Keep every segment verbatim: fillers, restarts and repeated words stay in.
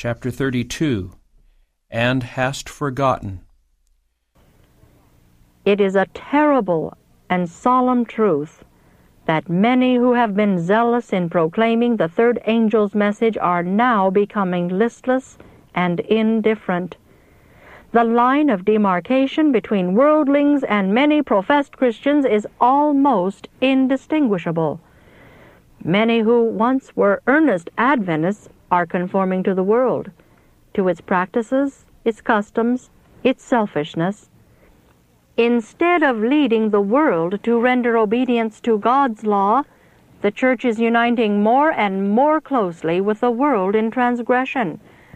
chapter thirty-two, And Hast Forgotten. It is a terrible and solemn truth that many who have been zealous in proclaiming the third angel's message are now becoming listless and indifferent. The line of demarcation between worldlings and many professed Christians is almost indistinguishable. Many who once were earnest Adventists are conforming to the world, to its practices, its customs, its selfishness. Instead of leading the world to render obedience to God's law, the Church is uniting more and more closely with the world in transgression.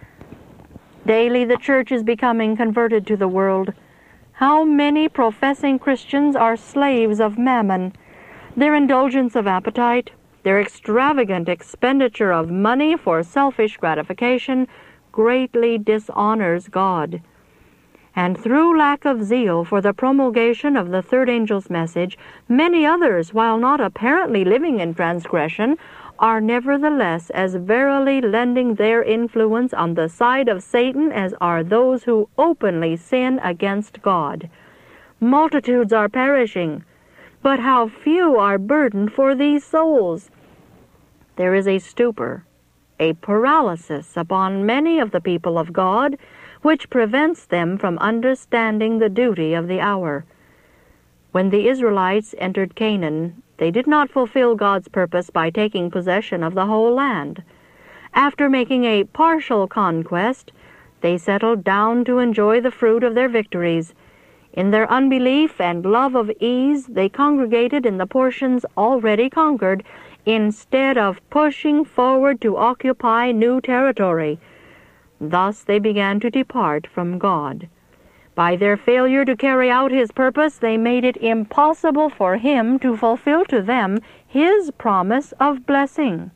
Daily the Church is becoming converted to the world. How many professing Christians are slaves of mammon? Their indulgence of appetite, their extravagant expenditure of money for selfish gratification greatly dishonors God. And through lack of zeal for the promulgation of the third angel's message, many others, while not apparently living in transgression, are nevertheless as verily lending their influence on the side of Satan as are those who openly sin against God. Multitudes are perishing, but how few are burdened for these souls! There is a stupor, a paralysis upon many of the people of God, which prevents them from understanding the duty of the hour. When the Israelites entered Canaan, they did not fulfill God's purpose by taking possession of the whole land. After making a partial conquest, they settled down to enjoy the fruit of their victories. In their unbelief and love of ease, they congregated in the portions already conquered, instead of pushing forward to occupy new territory. Thus they began to depart from God. By their failure to carry out His purpose, they made it impossible for Him to fulfill to them His promise of blessing.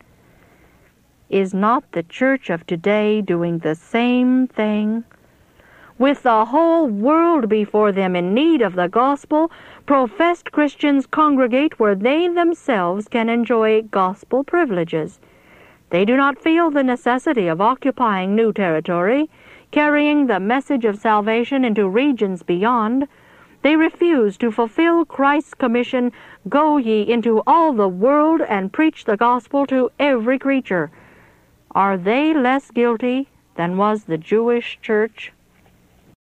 Is not the Church of today doing the same thing? With the whole world before them in need of the gospel, professed Christians congregate where they themselves can enjoy gospel privileges. They do not feel the necessity of occupying new territory, carrying the message of salvation into regions beyond. They refuse to fulfill Christ's commission, "Go ye into all the world and preach the gospel to every creature." Are they less guilty than was the Jewish church?